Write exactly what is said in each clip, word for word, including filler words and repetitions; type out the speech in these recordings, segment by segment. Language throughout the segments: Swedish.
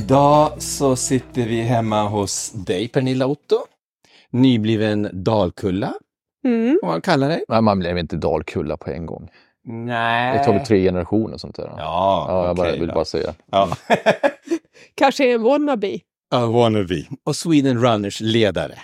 Idag så sitter vi hemma hos dig, Pernilla Otto. Nybliven Dalkulla. Mm. Vad man kallar dig. Nej, man blev inte Dalkulla på en gång. Nej. Det tar väl tre generationer och sånt där. Ja, ja jag okay, bara, vill då. bara säga. Ja. Kanske en wannabe. Ja, wannabe. Och Sweden Runners ledare.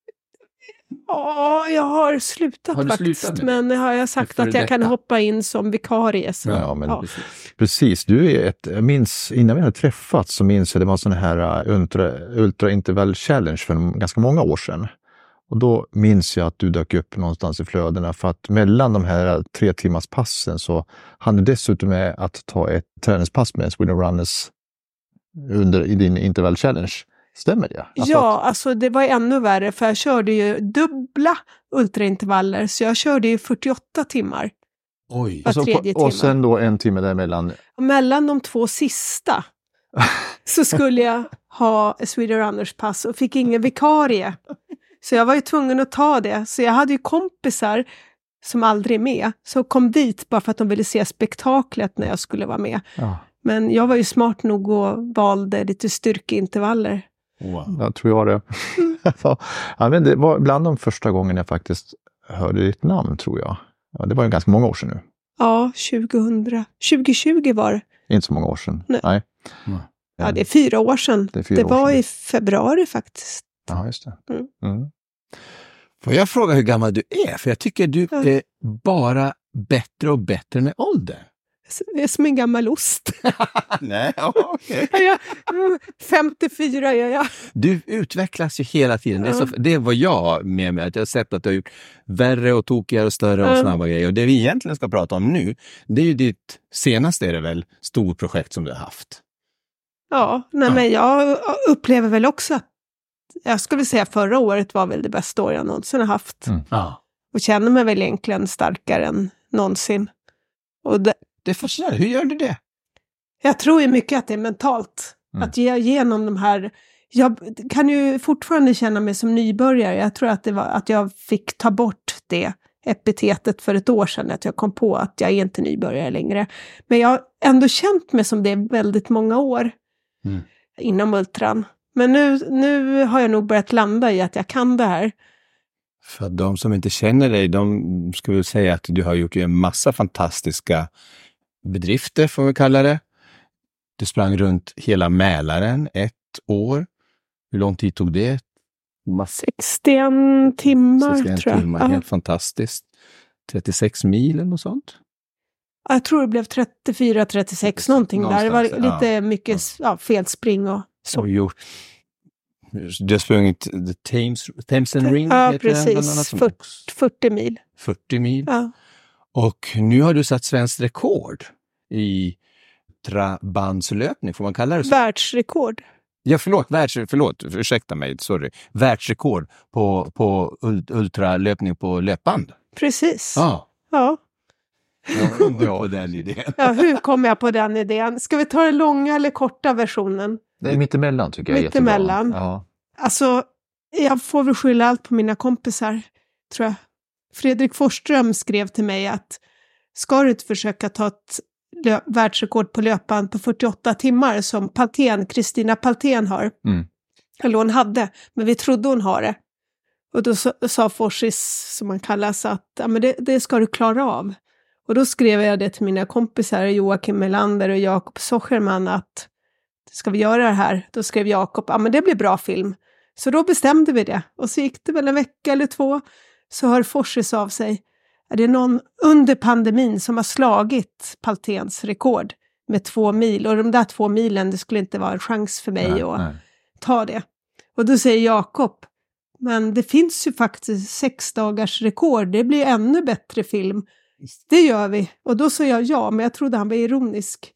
Ja, jag har slutat har du faktiskt. Slutat men har jag sagt att jag detta? kan hoppa in som vikarie. Så. Ja, men ja. Precis. Du är ett, jag minns, innan vi hade träffats så minns jag det var sån här ultra, ultra interval challenge för ganska många år sedan. Och då minns jag att du dök upp någonstans i flödena för att mellan de här tre timmars passen så hann du dessutom med att ta ett träningspass med Sweden Runners under i din interval challenge. Stämmer det? Alltså ja, att... alltså det var ännu värre för jag körde ju dubbla ultraintervaller så jag körde ju fyrtioåtta timmar. Oj. Var tredje timme. Och sen då en timme däremellan. Och mellan de två sista så skulle jag ha Sweden Runners pass och fick ingen vikarie. Så jag var ju tvungen att ta det. Så jag hade ju kompisar som aldrig är med. Så kom dit bara för att de ville se spektaklet när jag skulle vara med. Ja. Men jag var ju smart nog och valde lite styrkeintervaller. Wow. Jag tror jag det. ja, men det var bland de första gången jag faktiskt hörde ditt namn, tror jag. Ja, det var ju ganska många år sedan nu. Ja, tjugohundra. tjugohundratjugo var det. Inte så många år sedan. Nej. Nej. Ja, det är fyra år sedan. Det, är fyra det år var sedan. i februari faktiskt. Ja, just det. Mm. Mm. Får jag fråga hur gammal du är? För jag tycker du Ja. är bara bättre och bättre med ålder. Det är som en gammal ost. Nej, okej. Ja, jag, femtiofyra är jag. Du utvecklas ju hela tiden. Det är, så, det är vad jag har med mig. Att jag har sett att du har gjort värre och tokigare och större och Mm. snabba grejer. Och det vi egentligen ska prata om nu, det är ju ditt senaste är det väl storprojekt som du har haft. Ja, nej, Ja. men jag upplever väl också att jag skulle säga förra året var väl det bästa år jag någonsin har haft. Mm. Ja. Och känner mig väl egentligen starkare än någonsin. Och det, Det är fascinerande. Hur gör du det? jag tror ju mycket att det är mentalt. Mm. Att ge igenom de här... Jag kan ju fortfarande känna mig som nybörjare. Jag tror att det var att jag fick ta bort det epitetet för ett år sedan. Att jag kom på att jag är inte nybörjare längre. Men jag har ändå känt mig som det väldigt många år Mm. inom ultran. Men nu, nu har jag nog börjat landa i att jag kan det här. För de som inte känner dig, de skulle väl säga att du har gjort ju en massa fantastiska bedrifter, får vi kalla det. Du sprang runt hela Mälaren ett år. Hur lång tid tog det? sextioen timmar sextioen tror jag. timmar, Ja. helt fantastiskt. trettiosex mil eller något sånt? Jag tror det blev trettiofyra trettiosex någonting där. Det var Någonstans, lite mycket ja, felspring och så. Och gjort, du har sprungit The Thames, Thames and Ring. Ja, heter den, bland annat, precis. som fyrtio, också- fyrtio mil. fyrtio mil. Ja. Och nu har du satt svenskt rekord i trabandslöpning, får man kalla det så? Världsrekord. Ja, förlåt, världs, förlåt, ursäkta mig, sorry. Världsrekord på, på ult- ultralöpning på löpband. Press. Ja. Ja. Jag kom på den idén. Ja, hur kom jag på den idén? Ska vi ta den långa eller korta versionen? Det är mittemellan tycker jag är Mittemellan. jättebra. Ja. Alltså, jag får väl skylla allt på mina kompisar, tror jag. Fredrik Forsström skrev till mig att ska du inte försöka ta ett lö- världsrekord på löpband på fyrtioåtta timmar som Paltén, Kristina Paltén har. Mm. Eller hon hade, men vi trodde hon har det. Och då sa, sa Forsis, som man kallas, att ja, men det, det ska du klara av. Och då skrev jag det till mina kompisar, Joakim Melander och Jakob Socherman, att ska vi göra det här? Då skrev Jakob, ja men det blir bra film. Så då bestämde vi det. Och så gick det väl en vecka eller två, så hör Forsis av sig. Är det någon under pandemin som har slagit Palténs rekord med två mil? Och de där två milen, det skulle inte vara en chans för mig Nej, att nej. ta det. Och då säger Jakob, men det finns ju faktiskt sex dagars rekord. Det blir ännu bättre film. Det gör vi. Och då sa jag ja, men jag trodde han var ironisk.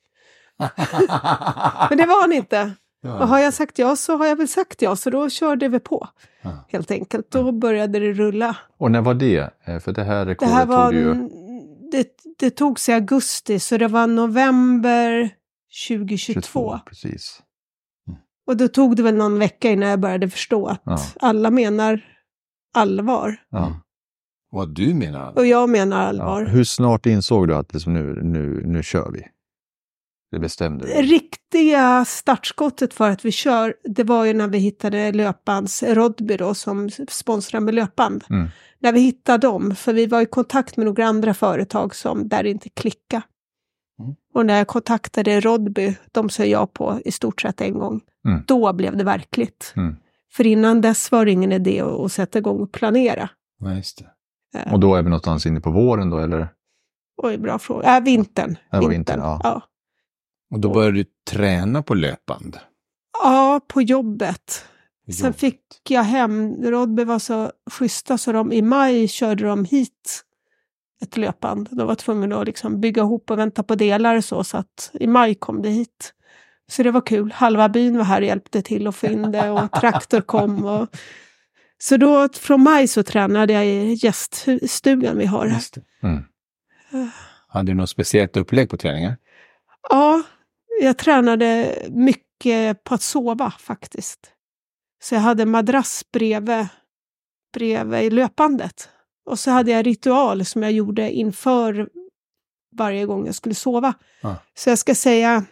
Men det var han inte. Ja. Och har jag sagt ja så har jag väl sagt ja. Så då körde vi på. Ja. Helt enkelt. Då började det rulla. Och när var det? Eh, För det här Det rekordet här var... tog du ju... Det, det tog sig i augusti. Så det var november tjugohundratjugotvå. tjugotvå, precis. Och då tog det väl någon vecka innan jag började förstå att Ja. alla menar allvar. Ja. Vad du menar? Och jag menar Ja. allvar. Hur snart insåg du att liksom nu, nu, nu kör vi? Det bestämde du? Riktiga startskottet för att vi kör, det var ju när vi hittade löpbands Rodby då, som sponsrar med löpband. Mm. När vi hittade dem, för vi var i kontakt med några andra företag som där inte klickade. Mm. Och när jag kontaktade Rodby, de sa jag på i stort sett en gång. Mm. Då blev det verkligt. Mm. För innan dess var det ingen idé att, att sätta igång och planera. Ja, just det. Eh, Och då är vi någonstans inne på våren då, eller? Oj, bra fråga. Äh, vintern. Det var vintern. vintern, ja. ja. Och då började du träna på löpband. Ja, på jobbet. Sen Jobbigt. fick jag hem, Rodby var så schyssta så de, i maj körde de hit ett löpband. De var tvungna att liksom bygga ihop och vänta på delar så, så att i maj kom det hit. Så det var kul. Halva byn var här och hjälpte till att få in det och traktor kom. Och... Så då från maj så tränade jag i gäststugan vi har här. Just det. Mm. Hade du något speciellt upplägg på träningen? Ja, jag tränade mycket på att sova faktiskt. Så jag hade en madrass bredvid, bredvid i löpandet. Och så hade jag en ritual som jag gjorde inför varje gång jag skulle sova. Ah. Så jag ska säga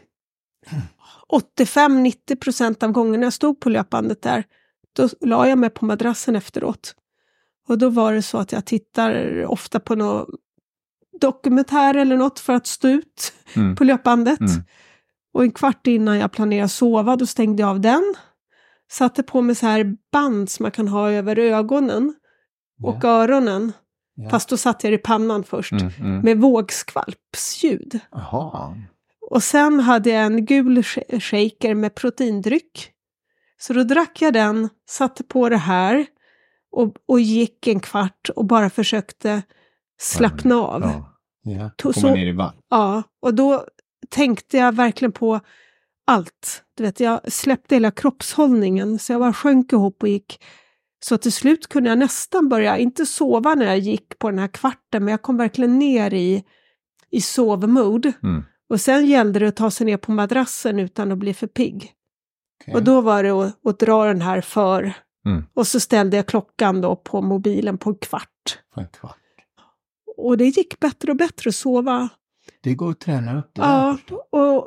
åttiofem till nittio procent av gångerna jag stod på löpandet där, då la jag mig på madrassen efteråt. Och då var det så att jag tittar ofta på någon dokumentär eller något för att stå ut Mm. på löpandet. Mm. Och en kvart innan jag planerade sova, då stängde jag av den. Satte på mig så här band som man kan ha över ögonen och Ja. öronen. Ja. Fast då satte jag det i pannan först. Mm. Mm. Med vågskvalpsljud. Jaha. Och sen hade jag en gul sh- shaker med proteindryck. Så då drack jag den, satte på det här. Och, och gick en kvart och bara försökte slappna av. Ja. Ja. To- Komma så- ner i vatten. Ja, och då tänkte jag verkligen på allt. Du vet, jag släppte hela kroppshållningen så jag bara sjönk ihop och gick. Så till slut kunde jag nästan börja, inte sova när jag gick på den här kvarten, men jag kom verkligen ner i, i sovmode. Mm. Och sen gällde det att ta sig ner på madrassen utan att bli för pigg. Okej. Och då var det att, att dra den här för. Mm. Och så ställde jag klockan då på mobilen på en kvart. På en kvart. Och det gick bättre och bättre att sova. Det går att träna upp det där. Ja, och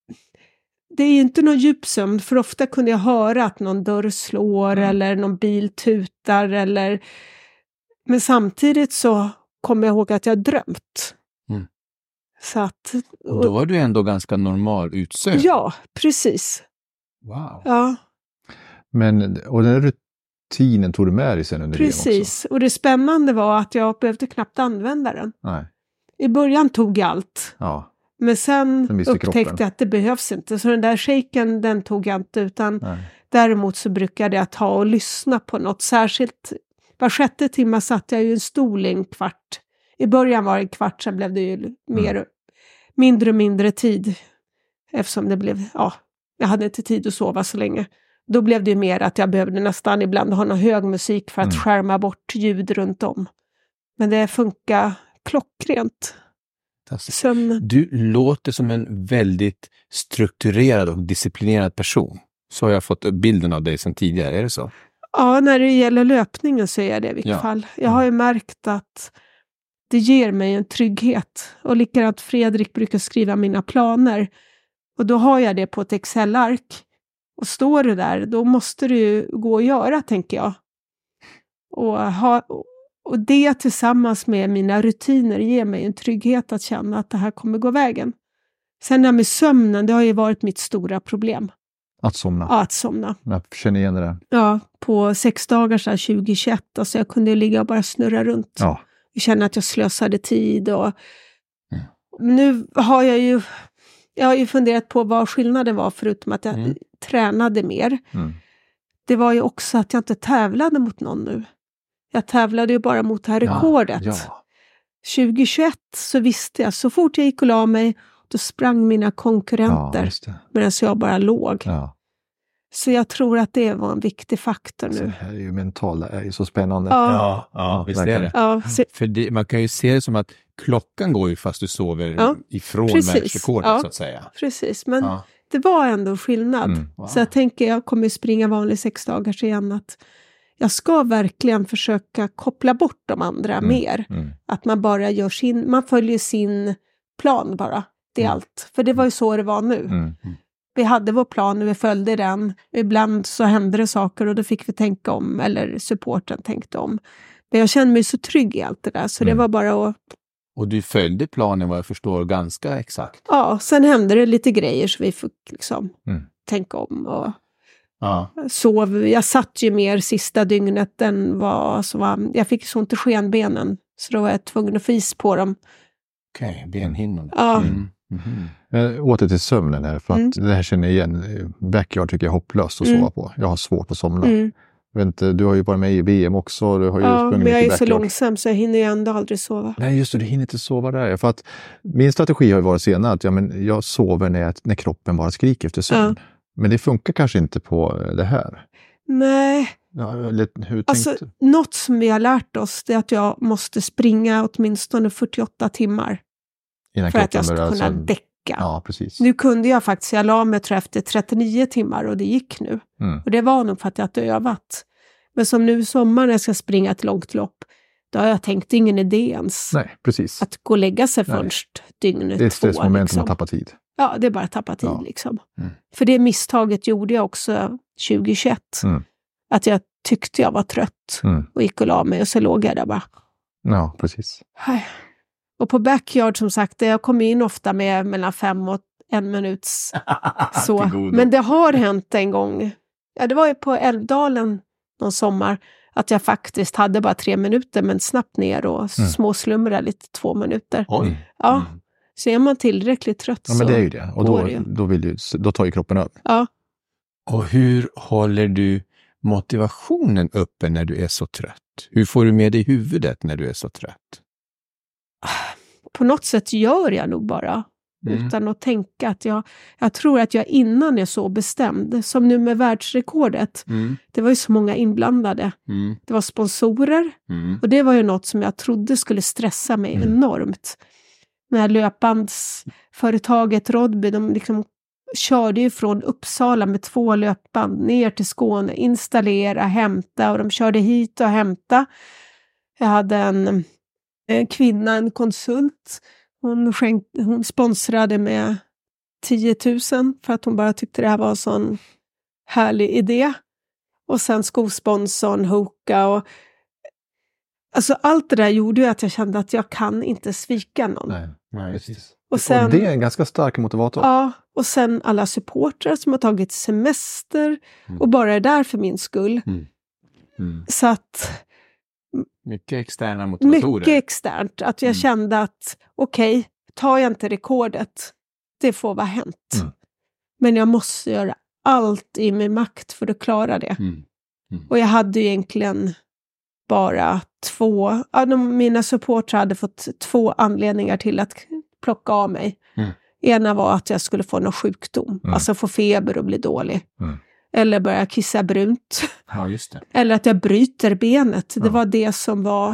det är ju inte någon djupsömn, för ofta kunde jag höra att någon dörr slår Mm. eller någon bil tutar eller... Men samtidigt så kommer jag ihåg att jag drömt. Mm. Så att... Och då var du ändå ganska normal utsökt. Ja, precis. Wow. Ja, Men, och den här rutinen tog du med dig sen under det också? precis. Och det spännande var att jag behövde knappt använda den. Nej. I början tog jag allt. Ja. Men sen Sen visste upptäckte kroppen. jag att det behövs inte. Så den där shaken, den tog jag inte, utan Nej. däremot så brukade jag ta och lyssna på något. Särskilt var sjätte timme satt jag ju en stol i en kvart. I början var det en kvart, sen blev det ju mer, Mm. mindre och mindre tid. Eftersom det blev, ja, jag hade inte tid att sova så länge. Då blev det ju mer att jag behövde nästan ibland ha någon hög musik för att Mm. skärma bort ljud runt om. Men det funkar klockrent. Fantastiskt. Sömn. Du låter som en väldigt strukturerad och disciplinerad person. Så har jag fått bilden av dig sedan tidigare, är det så? Ja, när det gäller löpningen så är det i vilket Ja. fall. Jag har ju märkt att det ger mig en trygghet. Och likadant Fredrik brukar skriva mina planer. Och då har jag det på ett Excel-ark. Och står det där, då måste det ju gå att göra, tänker jag. Och, ha, och det tillsammans med mina rutiner ger mig en trygghet att känna att det här kommer gå vägen. Sen det med sömnen, det har ju varit mitt stora problem. Att somna. Ja, att somna. Jag känner igen det där. Ja, på sex dagar så här tjugo tjugoett, alltså jag kunde ju ligga och bara snurra runt. Ja. Jag kände att jag slösade tid och mm. nu har jag ju jag har ju funderat på vad skillnaden var, förutom att jag Mm. tränade mer. Mm. Det var ju också att jag inte tävlade mot någon nu. Jag tävlade ju bara mot det här Ja, rekordet. ja. tjugo tjugoett så visste jag, så fort jag gick och la mig, då sprang mina Ja, konkurrenter just det. medan jag bara låg. Ja. Så jag tror att det var en viktig faktor Så nu. det här är ju mentalt, det är ju så spännande. Ja. Ja, ja, visst är verkligen. det. Ja, så, För det, man kan ju se det som att klockan går ju fast du sover Ja, ifrån precis. världsrekordet, Ja. så att säga. precis, men Ja. det var ändå skillnad. Mm. Wow. Så jag tänker, jag kommer springa vanlig sex dagars igen, att jag ska verkligen försöka koppla bort de andra Mm. mer. Mm. Att man bara gör sin, man följer sin plan bara. i Mm. allt. För det var ju så det var nu. Mm. Vi hade vår plan och vi följde den. Ibland så hände det saker och då fick vi tänka om. Eller supporten tänkte om. Men jag kände mig så trygg i allt det där. Så Mm. det var bara att... Och du följde planen vad jag förstår ganska exakt. Ja, sen hände det lite grejer så vi fick liksom Mm. tänka om. Och Ja. sov. Jag satt ju mer sista dygnet än vad som var... Jag fick så ont i skenbenen. Så då var jag tvungen att få is på dem. Okej, okay, benhinnorna. Ja. Mm. Mm-hmm. Jag åter till sömnen här, för att Mm. det här känner jag igen. Backyard tycker jag är hopplöst att Mm. sova på. Jag har svårt att somna. Mm. Jag vet inte, du har ju varit med i V M också. Du har ju Ja, sprungit men jag är mycket så backyard. långsam så jag hinner ju ändå aldrig sova. Nej, just det, du hinner inte sova där. För att min strategi har ju varit senare att ja, men jag sover när, jag, när kroppen bara skriker efter sömn. Ja. Men det funkar kanske inte på det här. Nej, Ja, eller, hur alltså tänkte du? något som vi har lärt oss det är att jag måste springa åtminstone fyrtioåtta timmar Innan för att jag kroppen ska börjar kunna så- däcka. Ja, precis. Nu kunde jag faktiskt, jag la mig tror jag, efter trettionio timmar och det gick nu. Mm. Och det var nog för att jag hade övat. Men som nu i sommar när jag ska springa ett långt lopp, då har jag tänkt ingen idé ens Nej, precis. att gå och lägga sig Nej. först dygnet Det är ett två. stressmoment Liksom. att tappa tid. Ja, det är bara att tappa tid Ja. liksom. Mm. För det misstaget gjorde jag också tjugohundratjugoett. Mm. Att jag tyckte jag var trött Mm. och gick och la mig och så låg jag där bara. Ja, precis. Aj. Och på backyard som sagt, jag kommer in ofta med mellan fem och en minuts så. Till godo. Men det har hänt en gång. Ja, det var ju på Älvdalen någon sommar att jag faktiskt hade bara tre minuter men snabbt ner och Mm. småslumrade lite två minuter. Oj. Ja, Mm. så är man tillräckligt trött Ja, så men det är ju det. Och går då, det ju. då, vill ju, då tar ju kroppen över. Ja. Och hur håller du motivationen uppe när du är så trött? Hur får du med dig i huvudet när du är så trött? På något sätt gör jag nog bara. Mm. Utan att tänka att jag... Jag tror att jag innan är så bestämd. Som nu med världsrekordet. Mm. Det var ju så många inblandade. Mm. Det var sponsorer. Mm. Och det var ju något som jag trodde skulle stressa mig Mm. enormt. När löpbandsföretaget Rodby, de liksom körde ju från Uppsala med två löpband ner till Skåne. Installera, hämta och de körde hit och hämta. Jag hade en, en kvinna, en konsult. Hon, skänk, hon sponsrade med tio tusen för att hon bara tyckte det här var en sån härlig idé. Och sen skosponsorn Hoka och alltså allt det där gjorde ju att jag kände att jag kan inte svika någon. Nej, Nej, precis. Och sen, Och det är en ganska stark motivator. ja, och sen alla supportrar som har tagit semester Mm. och bara är där för min skull. Mm. Mm. Så att Mycket externa motivatorer. mycket externt. Att jag Mm. kände att okej, tar jag inte rekordet, det får vara hänt. Mm. Men jag måste göra allt i min makt för att klara det. Mm. Och jag hade ju egentligen bara två, ja, de, mina supportrar hade fått två anledningar till att plocka av mig. Mm. Ena var att jag skulle få någon sjukdom, Mm. alltså få feber och bli dålig. Mm. Eller börja kissa brunt. Ja, just det. Eller att jag bryter benet. Det Ja. var det som var,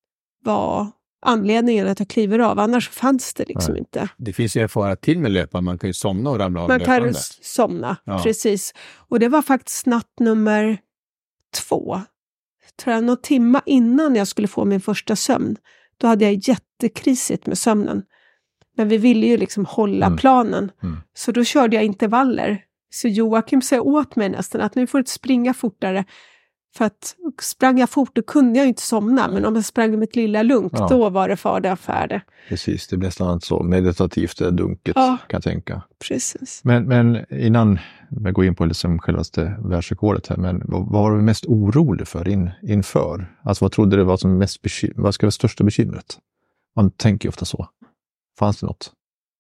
var anledningen att jag kliver av. Annars fanns det liksom Nej. inte. Det finns ju en fara till med löparen. Man kan ju somna och ramla av Man kan löpande. s- somna, Ja. precis. Och det var faktiskt natt nummer två. Tror jag, någon timma innan jag skulle få min första sömn. Då hade jag jättekrisigt med sömnen. Men vi ville ju liksom hålla Mm. planen. Mm. Så då körde jag intervaller. Så Joakim sa åt mig nästan att nu får du inte springa fortare. För att sprang jag fort, då kunde jag inte somna. Men om jag sprang med ett lilla lugnt, Ja. då var det fara färde. Precis, det blir nästan så meditativt, det dunket Ja. kan jag tänka. Precis. Men, men innan vi går in på liksom självaste världsrekordet här, men vad, vad var du mest orolig för in, inför? Alltså vad trodde du var som mest bekym- vad ska vara största bekymret? Man tänker ju ofta så. Fanns det något?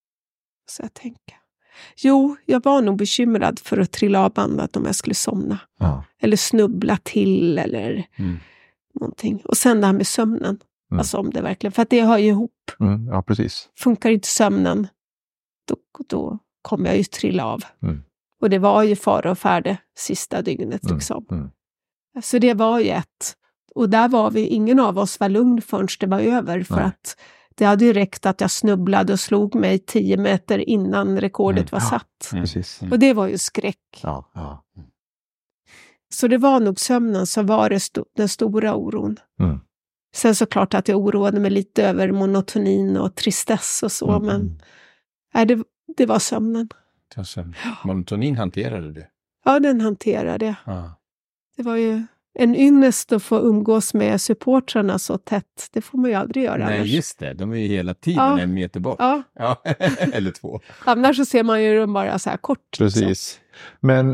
Så jag tänker. Jo, jag var nog bekymrad för att trilla av bandet om jag skulle somna. Ja. Eller snubbla till eller Mm. någonting. Och sen det här med sömnen. Mm. Alltså om det verkligen, för att det hör ju ihop. Mm, ja, precis. Funkar inte sömnen, då, då kommer jag ju trilla av. Mm. Och det var ju fara och färde sista dygnet Mm. liksom. Mm. Så det var ju ett. Och där var vi, ingen av oss var lugn förrän det var över. För Nej. att det hade ju räckt att jag snubblade och slog mig tio meter innan rekordet Mm. var Ja. satt. Mm. Precis. Och det var ju skräck. Ja, ja. Så det var nog sömnen som var det sto- den stora oron. Mm. Sen såklart att jag oroade mig lite över monotonin och tristess och så. Mm. Men Nej, det, det var sömnen. Alltså, monotonin hanterade du? Ja, den hanterade jag. Ja. Det var ju en ynnest att få umgås med supportrarna så tätt. Det får man ju aldrig göra Nej, annars. just det. De är ju hela tiden Ja. en meter bort. Ja, Ja. Eller två. annars så ser man ju dem bara så här kort. Precis. Men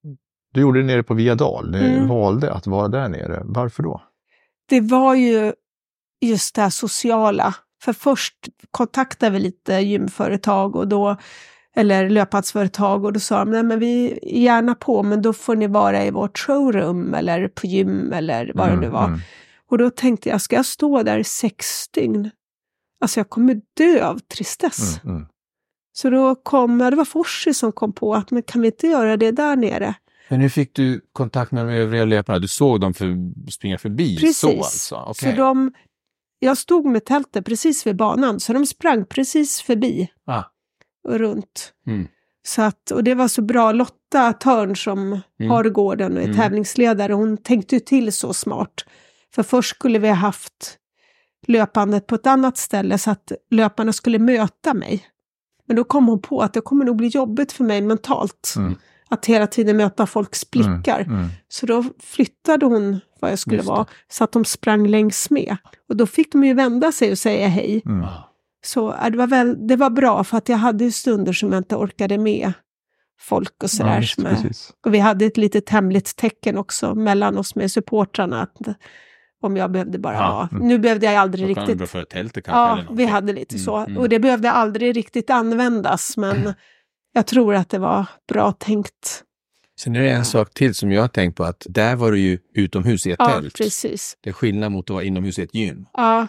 du gjorde det nere på Viadal. Du Mm. valde att vara där nere. Varför då? Det var ju just det här sociala. För först kontaktade vi lite gymföretag och då, eller löpadsföretag, och då sa de, nej men vi är gärna på, men då får ni vara i vårt showroom eller på gym eller vad det nu var. Mm. Och då tänkte jag, ska jag stå där i sex dygn? Alltså jag kommer dö av tristess. Mm. Mm. Så då kom, ja, det var Forsi som kom på att, men kan vi inte göra det där nere? Men hur fick du kontakt med de övriga löparna? Du såg dem för, springa förbi? Precis. Så alltså? Okay. Så de, jag stod med tältet precis vid banan, så de sprang precis förbi Ah. och runt. Mm. Så att, och det var så bra. Lotta Törn som Mm. har gården och är Mm. tävlingsledare, hon tänkte ju till så smart. För först skulle vi ha haft löpandet på ett annat ställe så att löparna skulle möta mig. Men då kom hon på att det kommer nog bli jobbigt för mig mentalt. Mm. Att hela tiden möta folks blickar. Mm. Mm. Så då flyttade hon vad jag skulle Just det. vara, så att de sprang längs med. Och då fick de ju vända sig och säga hej. Mm. Ah. Så äh, det var, väl, det var bra, för att jag hade ju stunder som jag inte orkade med folk och sådär. Ja, just, som är, precis. och vi hade ett litet hemligt tecken också mellan oss med supportrarna. Att om jag behövde bara Ja, vara... mm. Nu behövde jag aldrig Då kan riktigt... du för tältet kanske? Ja, eller vi någonting. hade lite Mm, så. mm. Och det behövde aldrig riktigt användas, men jag tror att det var bra tänkt. Sen är det en sak till som jag har tänkt på, att där var du ju utomhus i ett Ja, tält. precis. Det är skillnad mot att vara inomhus i ett gym. Ja,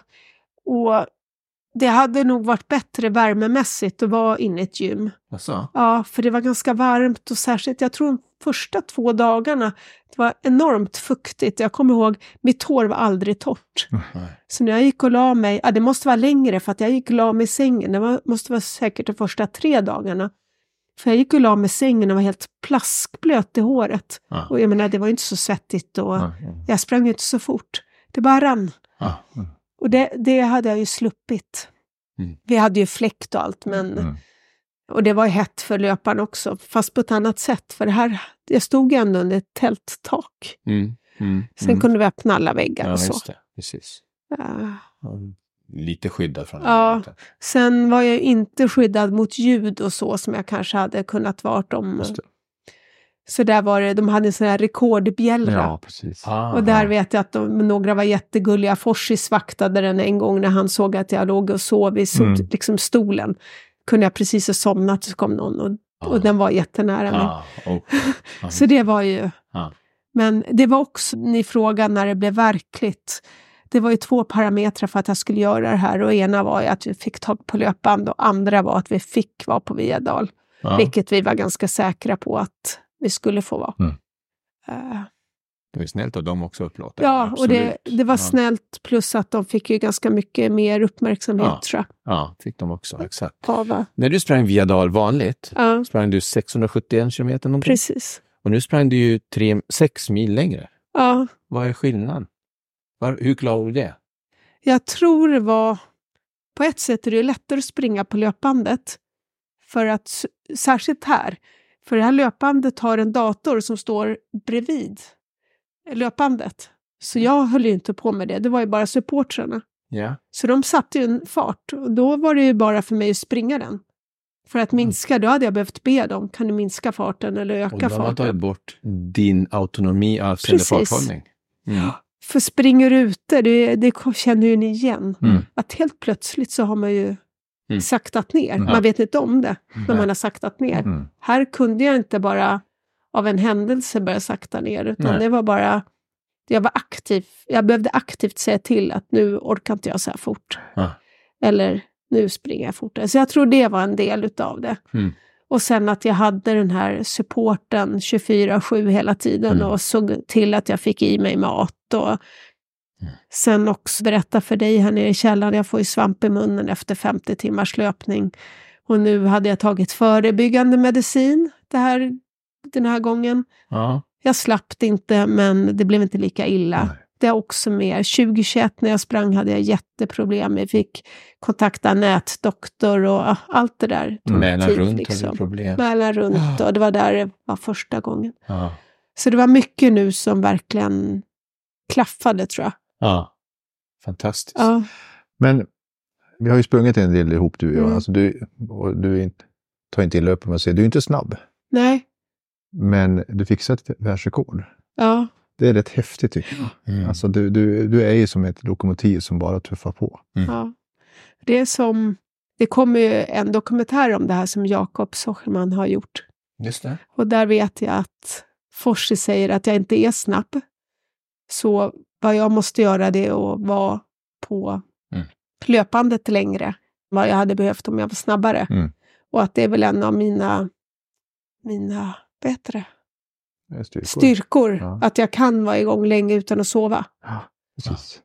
och det hade nog varit bättre värmemässigt att vara inne i ett gym. Alltså? Ja, för det var ganska varmt och särskilt, jag tror de första två dagarna, det var enormt fuktigt. Jag kommer ihåg, mitt hår var aldrig torrt. Nej. Så när jag gick och la mig, ja det måste vara längre för att jag gick och la mig i sängen. Det var, måste vara säkert de första tre dagarna. För jag gick och la mig i sängen och var helt plaskblöt i håret. Ja. Och jag menar, det var inte så svettigt och Ja. jag sprang ju inte så fort. Det bara rann. Ah. Och det, det hade jag ju sluppit. Mm. Vi hade ju fläkt och allt, men... Mm. Och det var ju hett för löparen också, fast på ett annat sätt. För det här, jag stod ändå under ett tälttak. Mm. Mm. Sen Mm. kunde vi öppna alla väggar Ja, och så. just det. Precis. Ja. Ja, lite skyddad från Ja. det. Sen var jag inte skyddad mot ljud och så som jag kanske hade kunnat vara om. Just det. Så där var det, de hade en sån här rekordbjällra. Ja, precis. Ah, Och där vet jag att de, några var jättegulliga. Forsis vaktade den en gång när han såg att jag låg och sov i sol, Mm. liksom stolen. Kunde jag precis ha somnat så kom någon och, och den var jättenära mig. Ah, okay. Ah. Så det var ju... Ah. Men det var också, ni frågade när det blev verkligt. Det var ju två parametrar för att jag skulle göra det här. Och ena var ju att vi fick tag på löpband och andra var att vi fick vara på Viadal. Ja. Vilket vi var ganska säkra på att vi skulle få vara. Mm. Uh, Det var snällt av dem också att upplåta. ja, Absolut. och det, det var Ja. snällt, plus att de fick ju ganska mycket mer uppmärksamhet Ja. tror jag. Ja, fick de också. Exakt. Av, uh, När du sprang Viadal vanligt, ja, sprang du sexhundrasjuttioen kilometer någonting. precis. Och nu sprang du ju tre, sex mil längre. Ja, Vad är skillnaden? Var, hur klarar du det? jag tror det var... På ett sätt är det lättare att springa på löpbandet. För att, s- särskilt här. För det här löpbandet har en dator som står bredvid löpbandet. Så jag höll ju inte på med det. Det var ju bara supportrarna. Ja. Så de satte ju en fart. Och då var det ju bara för mig att springa den. För att minska, då hade jag behövt be dem. Kan du minska farten eller Och öka då har man tagit farten? bort din autonomi avseende Precis. farthållning. Mm. För springer du ute, det, det känner ju ni igen. Mm. Att helt plötsligt så har man ju Mm. saktat ner. Mm. Man vet inte om det, men Nej. man har saktat ner. Mm. Här kunde jag inte bara av en händelse börja sakta ner, utan Nej. det var bara, jag var aktiv. Jag behövde aktivt säga till att nu orkar inte jag så här fort. Ja. Eller nu springer jag fortare. Så jag tror det var en del utav det. Mm. Och sen att jag hade den här supporten tjugofyra sju hela tiden Mm. och såg till att jag fick i mig mat. Och Mm. sen också berätta för dig här nere i källaren, jag får ju svamp i munnen efter femtio timmars löpning. Och nu hade jag tagit förebyggande medicin det här, den här gången. Ja. Jag slapp det inte, men det blev inte lika illa. Nej. följde också med. tjugohundratjugoett när jag sprang hade jag jätteproblem. Jag fick kontakta nätdoktor och allt det där. Mälar tid, runt liksom. har du problem. Mälar runt och det var där det var första gången. Ja. Så det var mycket nu som verkligen klaffade, tror jag. Ja, fantastiskt. Ja. Men vi har ju sprungit en del ihop du och jag. Mm. Alltså, du, och du är inte, tar inte illa upp om man säger, du är inte snabb. Nej. Men du fixar ett världsrekord. Ja. Det är rätt häftigt tycker jag. Mm. Alltså, du, du, du är ju som ett lokomotiv som bara tuffar på. Mm. Ja. Det är som... Det kommer ju en dokumentär om det här som Jakob Socherman har gjort. Just det. Och där vet jag att Forsi säger att jag inte är snabb. Så vad jag måste göra det är att vara på Mm. löpandet längre. Vad jag hade behövt om jag var snabbare. Mm. Och att det är väl en av mina, mina bättre Det är styrkor. styrkor. Ja. Att jag kan vara igång länge utan att sova. Ja, precis.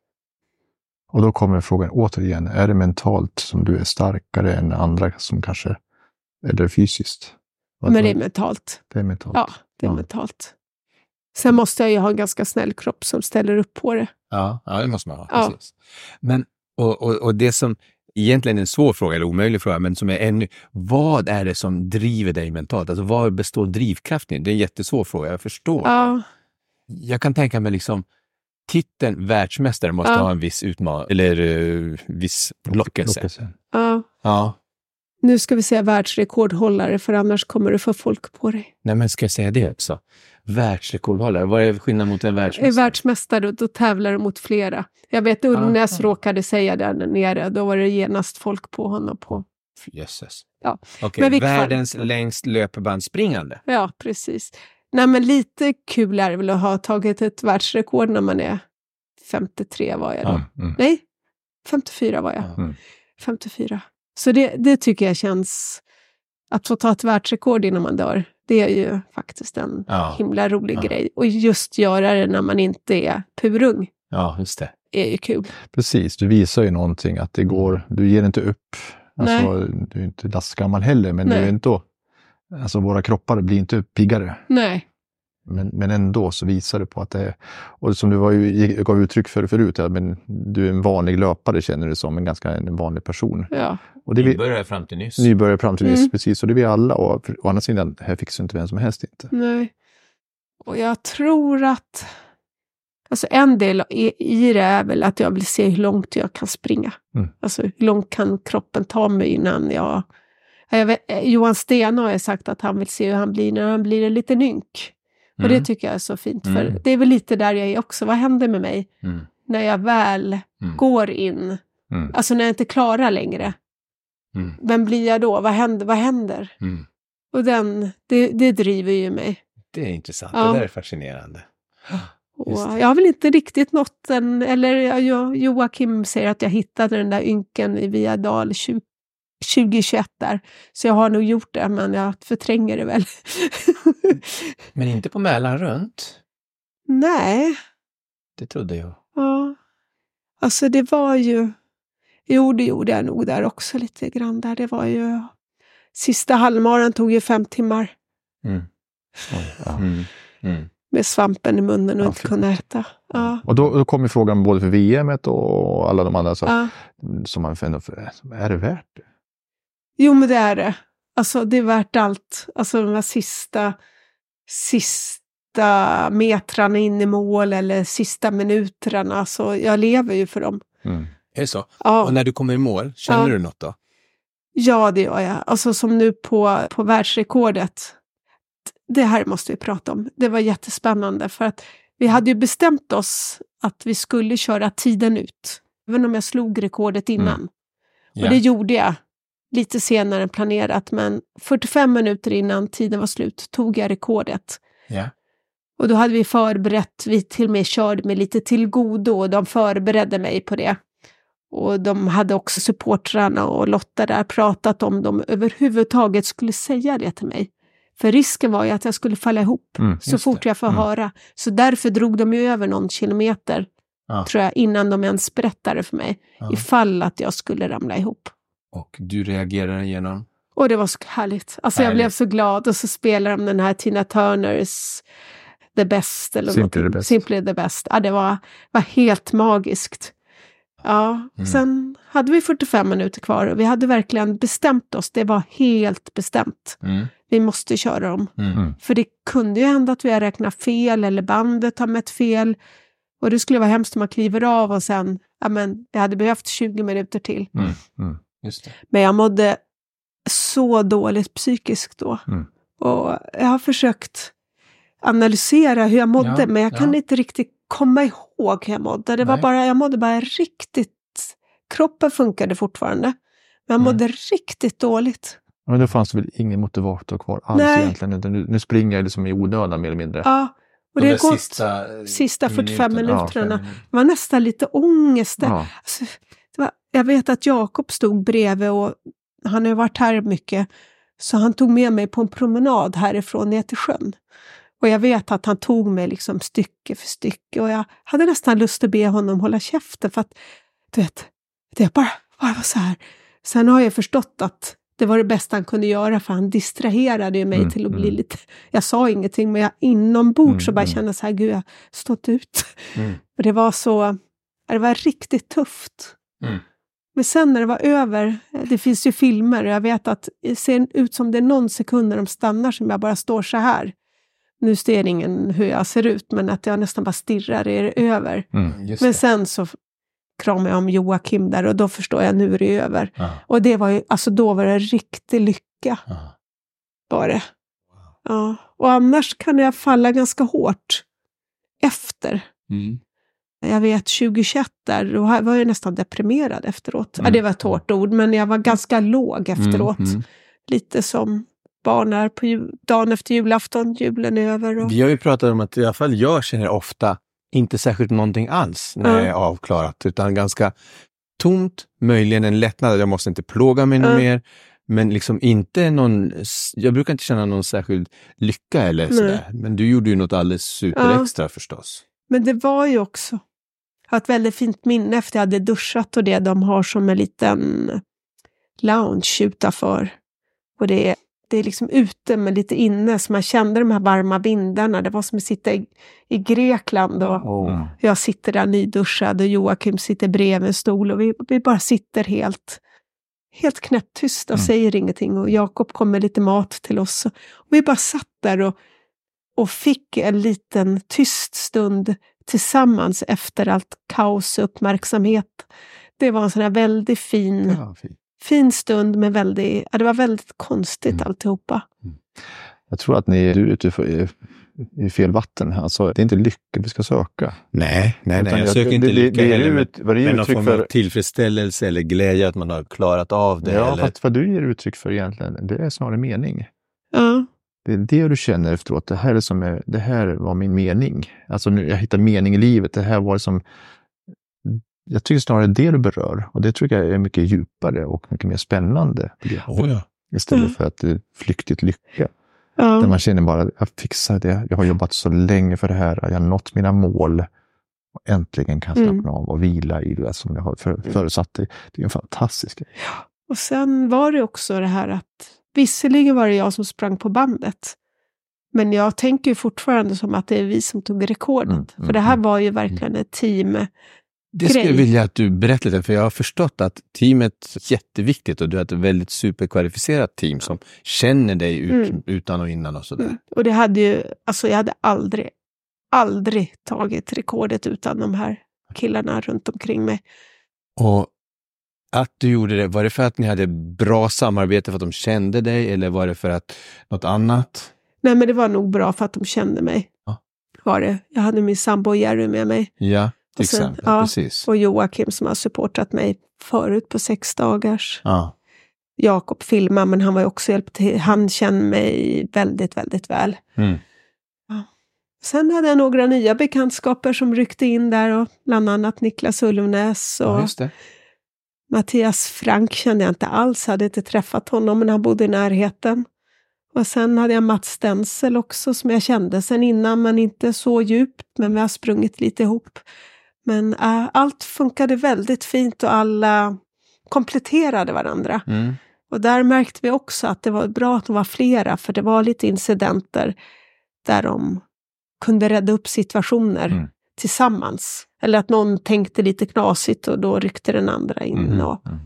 Och då kommer frågan återigen, är det mentalt som du är starkare än andra som kanske, eller fysiskt? Vad Men det är tror du? mentalt. det är mentalt. Ja, det är Ja. mentalt. Sen måste jag ju ha en ganska snäll kropp som ställer upp på det. Ja, ja, det måste man ha. Ja. Precis. Men, och, och, och det som egentligen är en svår fråga, eller omöjlig fråga, men som är ännu, vad är det som driver dig mentalt? Alltså vad består drivkraften i? Det är en jättesvår fråga, jag förstår. Ja, Jag kan tänka mig liksom, titeln världsmästare måste Ja. ha en viss utmaning, eller uh, viss lockelse. Lockelse. ja. Ja. Nu ska vi säga världsrekordhållare, för annars kommer du få folk på dig. Nej, men ska jag säga det också? Världsrekordhållare, vad är skillnaden mot en Är världsmästare? världsmästare, då tävlar du mot flera. Jag vet Ullnäs Aha. råkade säga där nere, då var det genast folk på honom på. Jösses. Ja. Okej, Men vilket fall- världens längst löpbandsspringande. Ja, precis. Nej, men lite kul är det väl att ha tagit ett världsrekord när man är femtiotre var jag då. Ja. Mm. Nej, femtiofyra var jag. Ja. Mm. femtiofyra. Så det, det tycker jag känns... Att få ta ett världsrekord innan man dör, det är ju faktiskt en Ja. himla rolig Ja. grej. Och just göra det när man inte är purung Ja, just det. är ju kul. Precis, du visar ju någonting att det går, du ger inte upp. Alltså, du är inte lastgammal heller, men Nej. du är inte, alltså våra kroppar blir inte piggare. Nej. Men, men ändå så visar det på att det är, och som du var ju, gav uttryck för förut, ja, men du är en vanlig löpare känner du som, en ganska en vanlig person. Ja. Och det vi, började fram till nyss. nybörjare fram till nyss, Mm. precis, och det är vi alla. Och för, å andra sidan, här fixar inte vem som helst inte. Nej. Och jag tror att... Alltså en del i, i det är väl att jag vill se hur långt jag kan springa. Mm. Alltså hur långt kan kroppen ta mig innan jag... jag vet, Johan Sten har ju sagt att han vill se hur han blir när han blir en liten ynk. Och Mm. det tycker jag är så fint. Mm. För det är väl lite där jag är också. Vad händer med mig Mm. när jag väl Mm. går in? Mm. Alltså när jag inte klarar längre. Mm. Vem blir jag då? Vad händer? Vad händer? Mm. Och den, det, det driver ju mig. Det är intressant, Ja. det där är fascinerande. Och Just det. jag har väl inte riktigt nått den, eller jo, Joakim säger att jag hittade den där ynken i Viadal tjugo tjugohundratjugoett där. Så jag har nog gjort det, men jag förtränger det väl. Men inte på Mälaren runt. Nej, Det trodde jag. ja. Alltså det var ju, jo det gjorde jag nog där också lite grann där. Det var ju, sista halvmaran tog ju fem timmar Mm. Ja. Mm. Mm. med svampen i munnen och Ja, inte fy kunna äta. Ja. Och då, då kommer frågan både för V M och alla de andra, så, Ja. som man ändå, är det värt det? Jo, men det är det. Alltså det är värt allt. Alltså de här sista, sista metrarna in i mål eller sista minuterna. Alltså jag lever ju för dem. Mm. Är det så? Ja, Och när du kommer i mål, känner Ja. du något då? ja det gör jag. Alltså som nu på, på världsrekordet. Det här måste vi prata om. Det var jättespännande för att vi hade ju bestämt oss att vi skulle köra tiden ut. Även om jag slog rekordet innan. Ja. Och det gjorde jag lite senare än planerat. Men fyrtiofem minuter innan tiden var slut tog jag rekordet. Ja. Och då hade vi förberett, vi till och med körde med lite tillgodo och de förberedde mig på det. Och de hade också supportrarna och Lotta där pratat om de överhuvudtaget skulle säga det till mig. För risken var ju att jag skulle falla ihop Mm, så just fort det. jag får Mm. höra. Så därför drog de ju över någon kilometer, Ja. tror jag, innan de ens berättade för mig. Ja. Ifall att jag skulle ramla ihop. Och du reagerar igenom? Och det var så härligt. Alltså jag Härligt. blev så glad och så spelar de den här Tina Turners the best. Eller Simply the best. Simply the best. Ja, det var, var helt magiskt. Ja, mm. Sen hade vi fyrtiofem minuter kvar och vi hade verkligen bestämt oss. Det var helt bestämt. Mm. Vi måste köra dem. Mm. För det kunde ju hända att vi har räknat fel eller bandet har mätt fel. Och det skulle vara hemskt om man kliver av och sen, ja men, jag hade behövt tjugo minuter till. Mm. Mm. Just det. Men jag mådde så dåligt psykiskt då. Mm. Och jag har försökt analysera hur jag mådde, ja, men jag kan ja. inte riktigt komma ihåg hur jag mådde. Det var Nej. bara, jag mådde bara riktigt, kroppen funkade fortfarande. Men jag mådde mm. riktigt dåligt. Men då fanns det väl ingen motivator kvar alls Nej. egentligen. Nu, nu springer jag liksom i onödan mer eller mindre. Ja, och det har gått sista, sista fyrtiofem minuterna. Ja, det var nästan lite ångest. Ja. Alltså, det var, jag vet att Jakob stod bredvid och han har varit här mycket. Så han tog med mig på en promenad härifrån ner till sjön. Och jag vet att han tog mig liksom stycke för stycke. Och jag hade nästan lust att be honom hålla käften. För att, du vet, det bara, bara var så här. Sen har jag förstått att det var det bästa han kunde göra. För han distraherade ju mig mm, till att bli mm. lite... Jag sa ingenting, men jag inombords mm, så bara mm. kände så här, gud, jag har stått ut. Mm. Och det var så... Det var riktigt tufft. Mm. Men sen när det var över, det finns ju filmer och jag vet att det ser ut som det är någon sekund när de stannar som jag bara står så här. Nu ser ingen hur jag ser ut, men att jag nästan bara stirrar är det över. Mm, men sen så kramade jag om Joakim där och då förstår jag nu är det över. Ah. Och det var ju, alltså då var det riktig lycka. Ah. Bara. Wow. Ja. Och annars kan jag falla ganska hårt efter. Mm. Jag vet tjugohundratjugoett där, då var jag nästan deprimerad efteråt. Mm. Ja, det var ett hårt ord, men jag var ganska låg efteråt. Mm. Mm. Lite som barn är på jul, dagen efter julafton, julen är över. Och... Vi har ju pratat om att i alla fall jag känner ofta inte särskilt någonting alls när mm. jag är avklarat, utan ganska tomt, möjligen en lättnad. Jag måste inte plåga mig mm. något mer. Men liksom inte någon, jag brukar inte känna någon särskild lycka eller mm. sådär. Men du gjorde ju något alldeles superextra ja. förstås. Men det var ju också jag har ett väldigt fint minne efter jag hade duschat och det de har som en liten lounge utanför. Och det är, det är liksom ute men lite inne så man kände de här varma vindarna. Det var som att sitta i, i Grekland och oh. jag sitter där nyduschad och Joakim sitter bredvid en stol och vi, vi bara sitter helt, helt knäpptysta och mm. säger ingenting. Och Jakob kom med lite mat till oss. Och vi bara satt där och Och fick en liten tyst stund tillsammans efter allt kaos och uppmärksamhet. Det var en sån här väldigt fin, ja, fin. fin stund med väldigt, ja, det var väldigt konstigt mm. alltihopa. Mm. Jag tror att ni är ute för, i fel vatten. Alltså, det är inte lycka vi ska söka. Nej, nej, nej. Jag, jag söker inte det, lycka det, det, heller, ut, vad det men någon form för tillfredsställelse eller glädje att man har klarat av det. Ja, eller... fast vad du ger uttryck för egentligen, det är snarare mening. Ja. Det är det du känner efteråt. Det här, är som är, det här var min mening. Alltså nu, jag hittar mening i livet. Det här var som... Jag tycker snarare det du berör. Och det tror jag är mycket djupare och mycket mer spännande. Oh ja. Istället mm. för att det är flyktigt lycka. Ja. Där man känner bara, jag fixar det. Jag har jobbat så länge för det här. Jag har nått mina mål. Och äntligen kan slappna mm. av och vila i det som jag har för, förutsatt. Det, det är en fantastisk grej. Ja. Och sen var det också det här att visserligen var det jag som sprang på bandet. Men jag tänker ju fortfarande som att det är vi som tog rekordet. Mm, mm, för det här var ju verkligen ett team. Det skulle jag vilja att du berättar lite, för jag har förstått att teamet är jätteviktigt och du har ett väldigt superkvalificerat team som känner dig ut, mm. utan och innan och sådär. Mm. Och det hade ju, alltså jag hade aldrig, aldrig tagit rekordet utan de här killarna runt omkring mig. Och att du gjorde det, var det för att ni hade bra samarbete för att de kände dig eller var det för att något annat? Nej, men det var nog bra för att de kände mig. Ja. Var det. Jag hade min sambo Jerry med mig. Ja, till sen, exempel. Ja, precis. Och Joakim som har supportat mig förut på sex dagars. Ja. Jakob filmade, men han var ju också hjälpt till. Han kände mig väldigt, väldigt väl. Mm. Ja. Sen hade jag några nya bekantskaper som ryckte in där och bland annat Niklas Ulvnäs och ja, just det. Mattias Frank kände jag inte alls, hade inte träffat honom men han bodde i närheten. Och sen hade jag Mats Stensel också som jag kände sen innan men inte så djupt, men vi har sprungit lite ihop. Men äh, allt funkade väldigt fint och alla kompletterade varandra. Mm. Och där märkte vi också att det var bra att de var flera, för det var lite incidenter där de kunde rädda upp situationer Mm. tillsammans. Eller att någon tänkte lite knasigt och då ryckte den andra in. Mm. Och, Mm.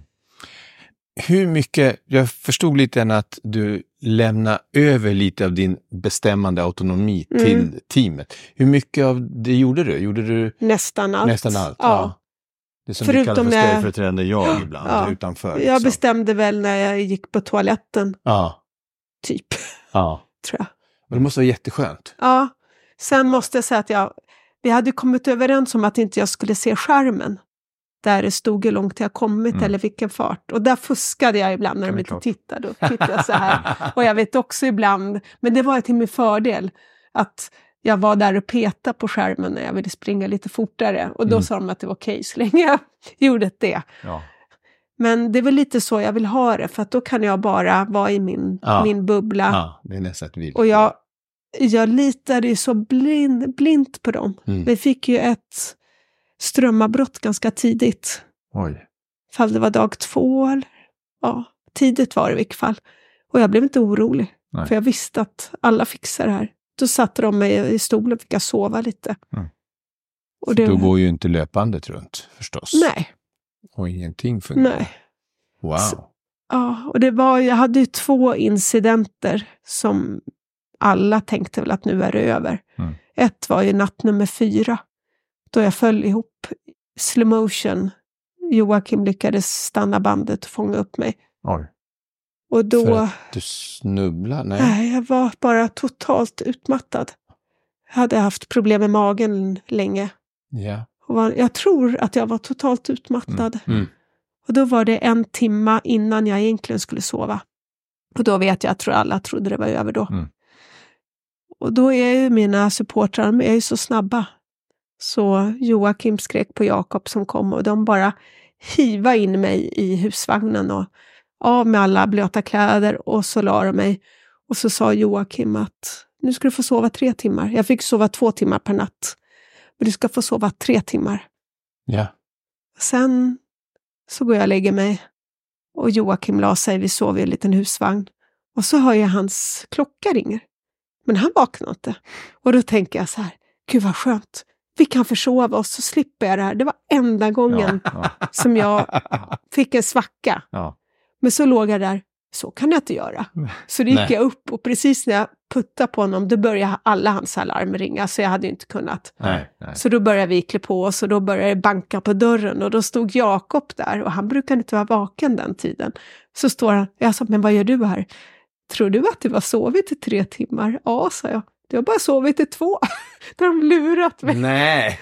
Hur mycket, jag förstod lite grann att du lämnar över lite av din bestämmande autonomi Mm. till teamet. Hur mycket av det gjorde du? Gjorde du nästan allt. nästan allt? Ja. Det som Förutom vi kallar för när- ställföreträdande jag ibland, Ja. utanför. Jag liksom. bestämde väl när jag gick på toaletten, Ja, typ, ja. tror jag. Men det måste vara jätteskönt. Ja, sen måste jag säga att jag, vi hade kommit överens om att inte jag skulle se skärmen. Där det stod hur långt jag kommit Mm. eller vilken fart. Och där fuskade jag ibland när Ja, de inte klart. tittade. Då tittade jag så här. Och jag vet också ibland, men det var till min fördel, att jag var där och petade på skärmen när jag ville springa lite fortare. Och då Mm. sa de att det var okej så länge jag gjorde det. Ja. Men det är väl lite så jag vill ha det, för att då kan jag bara vara i min, Ja. min bubbla. Ja, det är nästan ett villkor. Och jag, jag litade ju så blind, blint på dem. Mm. Vi fick ju ett strömavbrott ganska tidigt. Oj. Fall det var dag två eller... Ja, tidigt var det i vilket fall. Och jag blev inte orolig. Nej. För jag visste att alla fixar det här. Då satte de mig i stolen och fick jag sova lite. Mm. Och det, Då går ju inte löpandet runt förstås. Nej, Och ingenting fungerar. nej. Wow. Så- Ja, och det var, jag hade ju två incidenter som alla tänkte väl att nu är det över. Mm. Ett var ju natt nummer fyra. Då jag föll ihop slow motion. Joakim lyckades stanna bandet och fånga upp mig. Oj. Och då... För att du snubblar? Nej. Nej, jag var bara totalt utmattad. Jag hade haft problem med magen länge. Ja. Och var, jag tror att jag var totalt utmattad. Mm. Och då var det en timma innan jag egentligen skulle sova. Och då vet jag, jag tror alla trodde det var över då. Mm. Och då är ju mina supportrar, de är ju så snabba. Så Joakim skrek på Jakob som kom och de bara hiva in mig i husvagnen och av med alla blöta kläder och så la de mig. Och så sa Joakim att nu ska du få sova tre timmar. Jag fick sova två timmar per natt. Men du ska få sova tre timmar. Ja. Sen så går jag och lägger mig. Och Joakim la sig, vi sov i en liten husvagn. Och så hör jag hans klocka ringer. Men han vaknar inte. Och då tänker jag så här, gud vad skönt. Vi kan försova oss så slipper jag det här. Det var enda gången Ja. som jag fick en svacka. Ja. Men så låg jag där, så kan jag inte göra. Så det gick Nej. jag upp och precis när jag puttade på honom, då började alla hans alarm ringa. Så jag hade ju inte kunnat. Nej. Nej. Så då började vi klä på oss och då började det banka på dörren. Och då stod Jakob där och han brukade inte vara vaken den tiden. Så står han, jag sa, men vad gör du här? Tror du att du var sovit i tre timmar? Ja, sa jag. Du har bara sovit i två. Då har de lurat mig. Nej.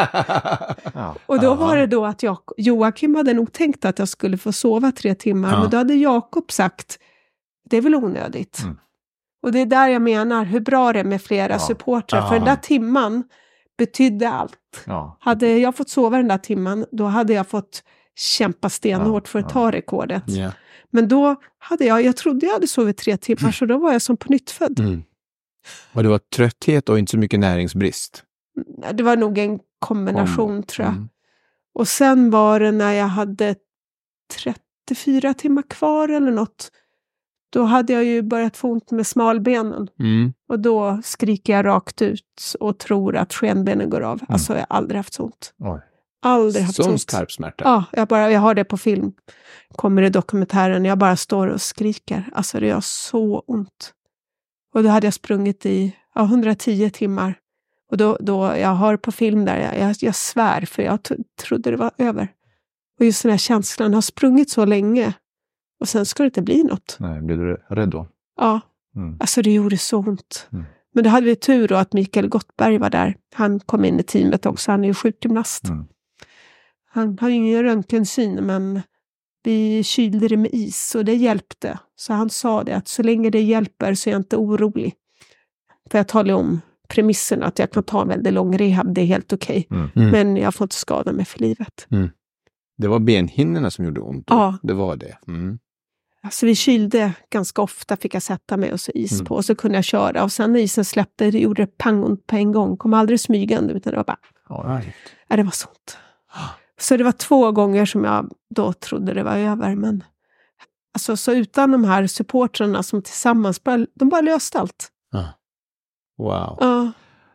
Ja. Och då Ja. var det då att jag, Joakim hade nog tänkt att jag skulle få sova tre timmar. Ja. Men då hade Jakob sagt, det är väl onödigt. Mm. Och det är där jag menar hur bra det är med flera Ja. supportrar. Ja. För den där timman betydde allt. Ja. Hade jag fått sova den där timman, då hade jag fått kämpa stenhårt Ja, för att ja. ta rekordet. Ja. Men då hade jag, jag trodde jag hade sovit tre timmar, så då var jag som på nyttfödd. Mm. Och det var trötthet och inte så mycket näringsbrist. Det var nog en kombination, tror jag. Mm. Och sen var det när jag hade trettiofyra timmar kvar eller något. Då hade jag ju börjat få ont med smalbenen. Mm. Och då skriker jag rakt ut och tror att skenbenen går av. Alltså jag har aldrig haft så ont. Oj. Aldrig haft så Som ont. skarp smärta. Ja, jag, bara, jag har det på film. Kommer i dokumentären. Jag bara står och skriker. Alltså det gör så ont. Och då hade jag sprungit i ja, hundratio timmar. Och då, då jag har på film där, jag, jag, jag svär för jag t- trodde det var över. Och just den här känslan, har sprungit så länge. Och sen ska det inte bli något. Nej, blev du rädd då? Ja, Mm. alltså det gjorde så ont. Mm. Men då hade vi tur då att Mikael Gottberg var där. Han kom in i teamet också, han är ju sjukgymnast. Mm. Han har ju ingen röntgensyn, men vi kylde det med is och det hjälpte. Så han sa det att så länge det hjälper så är jag inte orolig. För jag talade om premisserna att jag kan ta en väldigt lång rehab, det är helt okej. Mm. Mm. Men jag får inte skada mig för livet. Det var benhinnorna som gjorde ont. Ja. Det var det. Mm. Alltså vi kylde ganska ofta, fick jag sätta mig och så is Mm. på. Och så kunde jag köra. Och sen när isen släppte, det gjorde det pangont på en gång. Kom aldrig smygande, utan det var bara, Ja. ja, det var sånt. Så det var två gånger som jag då trodde det var över. Men alltså, så utan de här supportrarna som tillsammans, bara, de bara löste allt. Ah. Wow. Ja,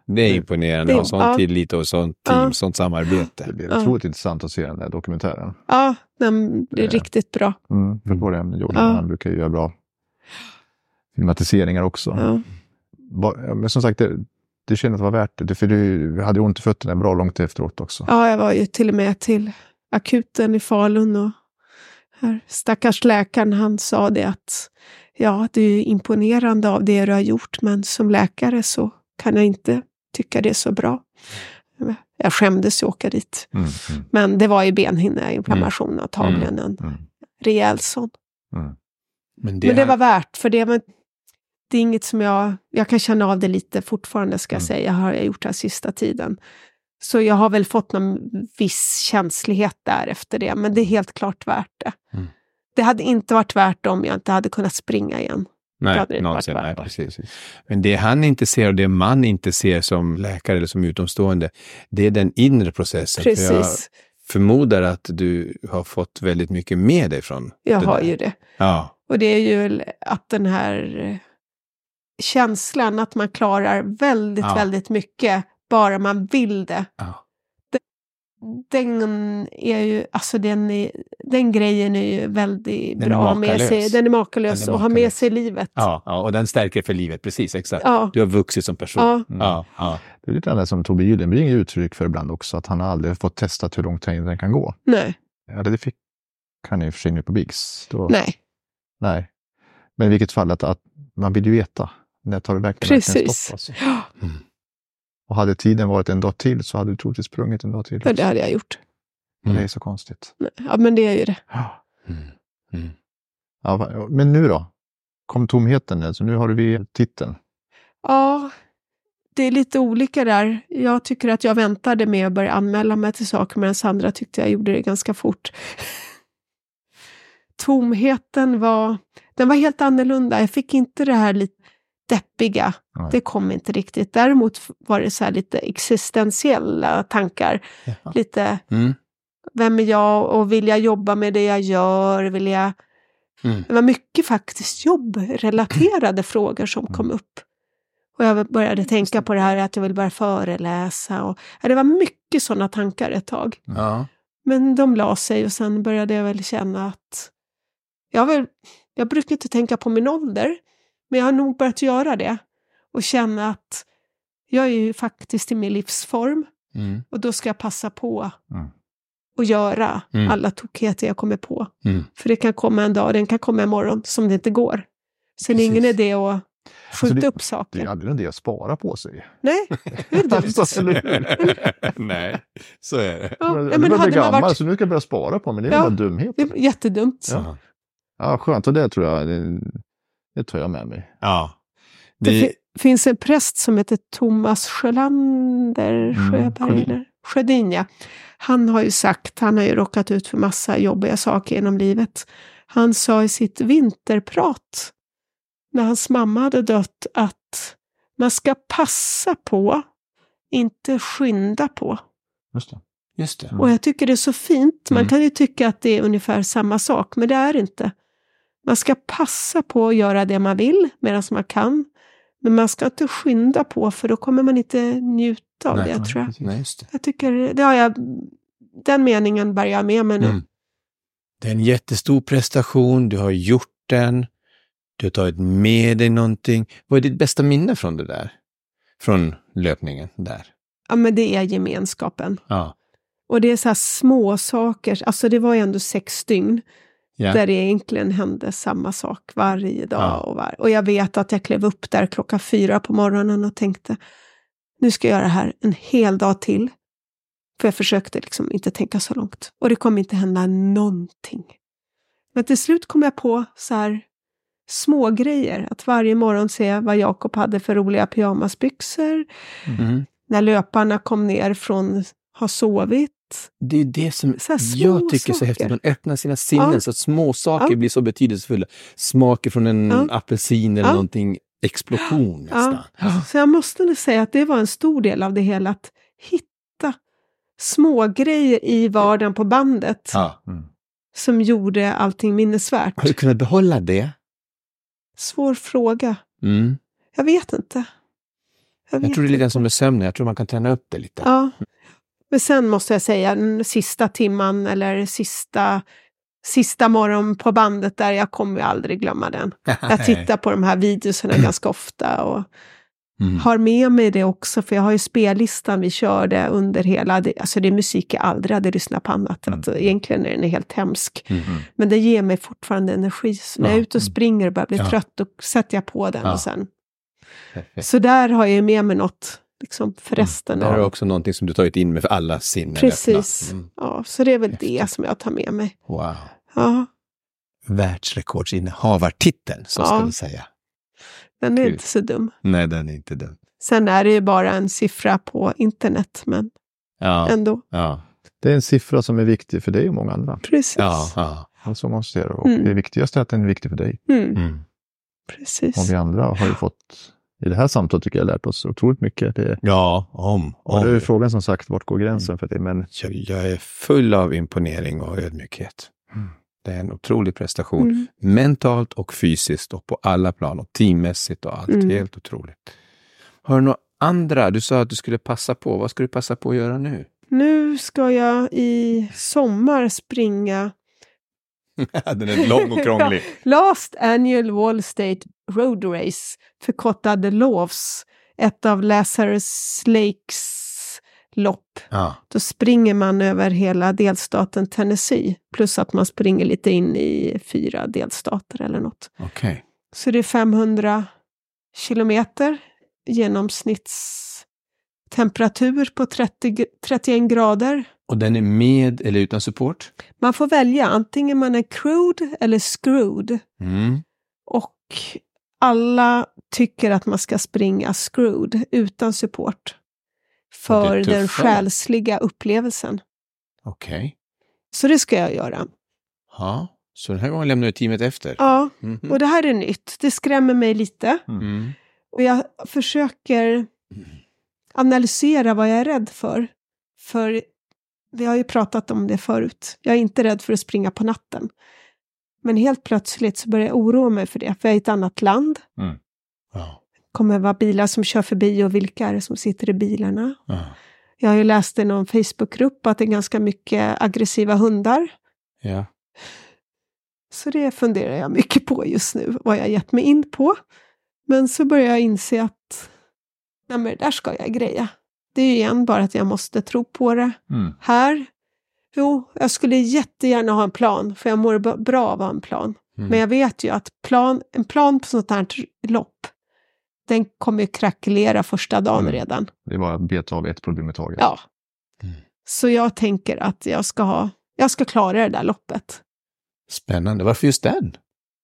Det är imponerande. Det, och sånt ja. tillit och sånt team, Ja. sånt samarbete. Det blir Ja. otroligt intressant att se den där dokumentären. Ja, den blir Det- riktigt bra. Mm, för både ämne Jordan, Ja. han brukar ju göra bra filmatiseringar också. Ja. Va- Men som sagt, det, det kändes att det var värt det. För du hade ju ont i fötterna bra långt efteråt också. ja, jag var ju till och med till akuten i Falun och här stackars läkaren, han sa det att ja, det är ju imponerande av det du har gjort, men som läkare så kan jag inte tycka det är så bra. Jag skämdes att åka dit. Mm, mm, Men det var ju benhinneinflammation antagligen, en mm, rejäl sån. mm. Men det, Men det här- var värt, för det var det är inget som jag, jag kan känna av det lite fortfarande, ska jag Mm. säga, har jag gjort det här sista tiden. Så jag har väl fått någon viss känslighet där efter det, men det är helt klart värt det. Mm. Det hade inte varit värt om jag inte hade kunnat springa igen. Det Nej, hade det någonsin. varit Nej, värt. precis. Men det han inte ser och det man inte ser som läkare eller som utomstående, det är den inre processen. För jag Precis, förmodar att du har fått väldigt mycket med dig från jag det har där. ju det. Ja. Och det är ju att den här eh, känslan att man klarar väldigt, Ja. väldigt mycket bara man vill det. Ja. Den är ju, alltså den, är, den grejen är ju väldigt Den är bra att ha med makalös. sig. Den är makalös Den är och ha med makalös. sig i livet. Ja, ja, och den stärker för livet, precis, exakt. Ja. Du har vuxit som person. Ja. Ja, ja. Det är lite annat som Tobbe Gyllenbring ger uttryck för ibland också, att han har aldrig fått testat hur långt den kan gå. Nej, Ja, det fick han ju för sig nu på Bigs. Då, nej, nej. Men i vilket fall, att, att man vill ju veta, när tar det verkligen, verkligen precis. stopp. Alltså. Ja, Mm. Och hade tiden varit en dag till så hade du troligtvis sprungit en dag till. det hade jag gjort. Och det är så konstigt. Nej. Ja, men det är ju det. Ja. Mm. Mm. Ja, va- men nu då? Kom tomheten, alltså nu har vi titeln. Ja, det är lite olika där. Jag tycker att jag väntade med att börja anmäla mig till saker, medan andra tyckte jag gjorde det ganska fort. Tomheten var, den var helt annorlunda. Jag fick inte det här lite deppiga. Nej. Det kom inte riktigt. Däremot var det så här lite existentiella tankar. Jaha. Lite, Mm. vem är jag och vill jag jobba med det jag gör? Vill jag... Mm. Det var mycket faktiskt jobbrelaterade frågor som kom upp. Och jag började tänka på det här att jag vill börja föreläsa. Och, ja, det var mycket sådana tankar ett tag. Ja. Men de la sig och sen började jag väl känna att jag, väl, jag brukar inte tänka på min ålder, men jag har nog börjat göra det. Och känna att jag är ju faktiskt i min livsform Mm. och då ska jag passa på Mm. att göra Mm. alla tokigheter jag kommer på. Mm. För det kan komma en dag, den kan komma imorgon som det inte går. Sen är det ingen Precis. idé att skjuta det- upp Det är saker. aldrig en idé att spara på sig. Nej, det är dumt. Alltså, eller hur? Nej, så är det. Ja, Men, ja, men men hade hade man gammal, varit... så nu ska jag börja spara på, men det är Ja. bara dumhet. Det är jättedumt. Ja. Ja, skönt, och det tror jag, det, det tar jag med mig. Ja. Det Det, fi- finns en präst som heter Thomas Sjölander, Mm, Sjöberg, Sjödin. eller Sjödin, ja. Han har ju sagt, han har ju råkat ut för massa jobbiga saker genom livet. Han sa i sitt vinterprat, när hans mamma hade dött, att man ska passa på, inte skynda på. Just det. just det. Och jag tycker det är så fint. Man Mm. kan ju tycka att det är ungefär samma sak, men det är inte. Man ska passa på att göra det man vill medan man kan. Men man ska inte skynda på, för då kommer man inte njuta av Nej, det, nej, tror jag. precis. Nej, just det. Jag tycker, det har jag, den meningen bär jag med mig nu. Mm. Det är en jättestor prestation, du har gjort den, du har tagit med dig någonting. Vad är ditt bästa minne från det där? Från löpningen där? Ja, men det är gemenskapen. Ja. Och det är så här små saker, alltså det var ju ändå sex dygn. Ja. Där det egentligen hände samma sak varje dag. Ja. Och, var. och jag vet att jag klev upp där klockan fyra på morgonen och tänkte, nu ska jag göra det här en hel dag till. För jag försökte liksom inte tänka så långt. Och det kommer inte hända någonting. Men till slut kom jag på så här små grejer. Att varje morgon se vad Jakob hade för roliga pyjamasbyxor. Mm. När löparna kom ner från ha sovit. Det är det som Så här små jag tycker är så saker. häftigt. Man öppnar sina sinnen Ja. så att små saker Ja. blir så betydelsefulla. Smaker från en Ja. apelsin eller Ja. någonting. Explosion nästan. Så jag måste nog säga att det var en stor del av det hela. Att hitta små grejer i vardagen på bandet. Ja. Mm. Som gjorde allting minnesvärt. Har du kunnat behålla det? Svår fråga. Mm. Jag vet inte. Jag, jag tror det är lite som med sömnen. Jag tror man kan träna upp det lite. Ja. Men sen måste jag säga, den sista timman eller sista, sista morgon på bandet där, jag kommer ju aldrig glömma den. Jag tittar på de här videorna ganska ofta och mm. har med mig det också, för jag har ju spellistan vi körde under hela, det, alltså det är musik jag aldrig hade lyssnat på annat. Mm. Att egentligen är den helt hemsk. Mm. Men det ger mig fortfarande energi. Så när ja. jag är ute och springer och börjar bli ja. trött, då sätter jag på den ja. och sen. Perfekt. Så där har jag med mig något liksom för resten. Mm. Det är också någonting som du tagit in med för alla sinnen. Precis. Mm. Ja, så det är väl Häftigt. det som jag tar med mig. Wow. Ja. Världsrekordsinnehavartiteln, så ja. ska vi säga. Den är Kul. inte så dum. Nej, den är inte dum. Sen är det ju bara en siffra på internet, men ja. ändå. Ja. Det är en siffra som är viktig för dig och många andra. Precis. Ja, ja. Så man ser det. Och mm. det viktigaste är att den är viktig för dig. Mm. Mm. Precis. Och vi andra har ju fått, i det här samtalet tycker jag, lärt oss otroligt mycket. Det, ja, om. om. Och det är frågan som sagt, vart går gränsen mm. för det? Men jag, jag är full av imponering och ödmjukhet. Mm. Det är en otrolig prestation. Mm. Mentalt och fysiskt och på alla plan. Och teammässigt och allt. Mm. Helt otroligt. Har du några andra? Du sa att du skulle passa på. Vad ska du passa på att göra nu? Nu ska jag i sommar springa. Den är lång och krånglig. Last Annual Wall State Road Race. Förkortade L O V S. Ett av Lazarus Lakes lopp. Ja. Då springer man över hela delstaten Tennessee. Plus att man springer lite in i fyra delstater eller något. Okay. Så det är femhundra kilometer. Genomsnittstemperatur på trettio, trettioen grader. Och den är med eller utan support? Man får välja. Antingen man är crewed eller screwed. Mm. Och alla tycker att man ska springa screwed utan support. För den själsliga upplevelsen. Okej. Okay. Så det ska jag göra. Ja, så den här gången lämnar du teamet efter? Ja, mm-hmm. och det här är nytt. Det skrämmer mig lite. Mm. Och jag försöker analysera vad jag är rädd för. För vi har ju pratat om det förut. Jag är inte rädd för att springa på natten. Men helt plötsligt så börjar jag oroa mig för det. För jag är i ett annat land. Mm. Ja. Kommer vara bilar som kör förbi och vilka är det som sitter i bilarna. Ja. Jag har ju läst i någon Facebookgrupp att det är ganska mycket aggressiva hundar. Ja. Så det funderar jag mycket på just nu. Vad jag gett mig in på. Men så börjar jag inse att nej men där ska jag greja. Det är ju igen bara att jag måste tro på det. Mm. Här, jo, jag skulle jättegärna ha en plan. För jag mår bra av att ha en plan. Mm. Men jag vet ju att plan, en plan på sånt här lopp, den kommer ju krackelera första dagen mm. redan. Det är bara att beta av ett problem i taget. Ja. Mm. Så jag tänker att jag ska ha, jag ska klara det där loppet. Spännande. Varför just den?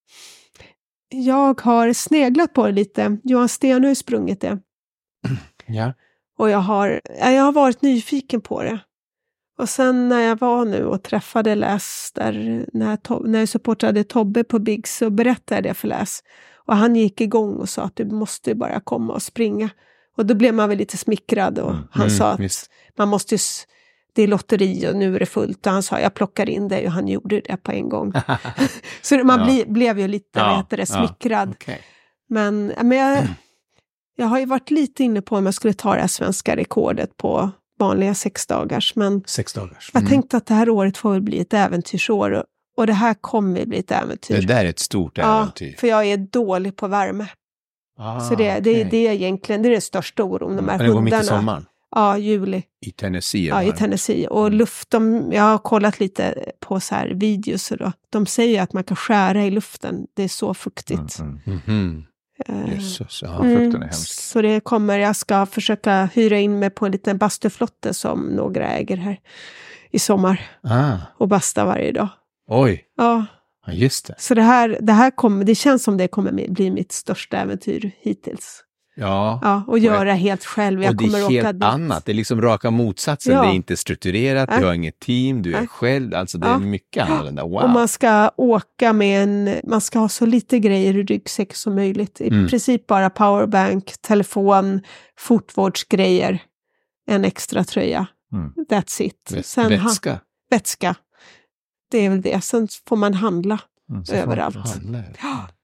Jag har sneglat på det lite. Johan Sten har ju sprungit det. Ja. Och jag har, jag har varit nyfiken på det. Och sen när jag var nu och träffade Läs där, när jag, när jag supportade Tobbe på Big, så berättade jag det för Läs. Och han gick igång och sa att du måste bara komma och springa. Och då blev man väl lite smickrad. Och mm. han mm, sa att visst. man måste, det är lotteri och nu är det fullt. Och han sa, jag plockar in det, och han gjorde det på en gång. Så man ja. bli, blev ju lite ja. vad heter det, smickrad. Ja. Okay. Men, men jag, mm. jag har ju varit lite inne på om jag skulle ta det här svenska rekordet på vanliga sex dagars. Men sex dagars. Mm. jag tänkte att det här året får väl bli ett äventyrsår. Och, och det här kommer bli ett äventyr. Det där är ett stort äventyr. Ja, för jag är dålig på värme. Ah, så det, det, okay. det är egentligen det är det största oron. De här men det går hundarna. Mitt i sommaren? Ja, juli. I Tennessee? Ja, i Tennessee. Och luft, de, jag har kollat lite på så här videos. Och då, de säger att man kan skära i luften. Det är så fuktigt. Mm, mm. Mm-hmm. Uh, Jesus, ja, mm, frukten är hemsk. Så det kommer, jag ska försöka hyra in mig på en liten bastuflotte som några äger här i sommar. Ah. Och basta varje dag. Oj, ja. ja just det. Så det här, det här kommer, det känns som det kommer bli mitt största äventyr hittills. Ja. Ja, och göra helt själv. Jag och det är kommer helt åka annat. Det är liksom raka motsatsen. Ja. Det är inte strukturerat, äh. du har inget team, du är äh. själv. Alltså det är ja. mycket annorlunda. Wow. Och man ska åka med en, man ska ha så lite grejer i ryggsäck som möjligt. I mm. princip bara powerbank, telefon, fotvårdsgrejer, en extra tröja. Mm. That's it. Vä- Sen vätska? Ha, vätska. Det är väl det. Sen får man handla mm, överallt. Handla. Ja.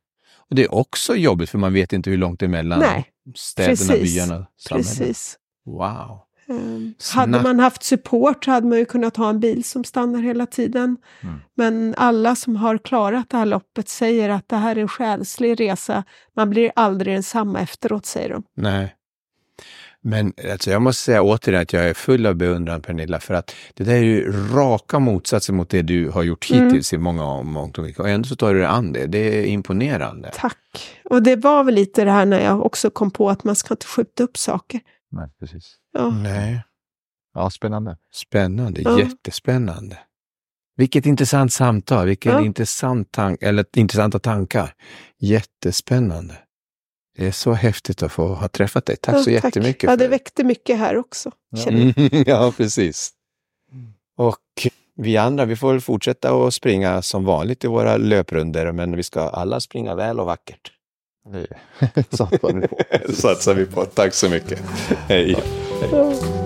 Och det är också jobbigt för man vet inte hur långt emellan Nej, städerna, precis, byarna, samhället. Precis. Wow. Um, hade man haft support så hade man ju kunnat ha en bil som stannar hela tiden. Mm. Men alla som har klarat det här loppet säger att det här är en själslig resa. Man blir aldrig densamma efteråt, säger de. Nej. Men alltså, jag måste säga återigen att jag är full av beundran, Pernilla, för att det där är ju raka motsatsen mot det du har gjort hittills mm. i många mångt och mycket. Och ändå så tar du det an det. Det är imponerande. Tack. Och det var väl lite det här när jag också kom på att man ska inte skjuta upp saker. Nej, precis. Ja. Nej. Ja, spännande. Spännande, ja. Jättespännande. Vilket intressant samtal, vilken ja. intressant tank, eller intressanta tankar. Jättespännande. Det är så häftigt att få ha träffat dig. Tack ja, så tack. jättemycket. Ja, det väckte mycket här också. Ja, mm, ja precis. Och vi andra, vi får väl fortsätta att springa som vanligt i våra löprunder, men vi ska alla springa väl och vackert. Det satsar vi på. satsar vi på. Tack så mycket. Hej. Hej.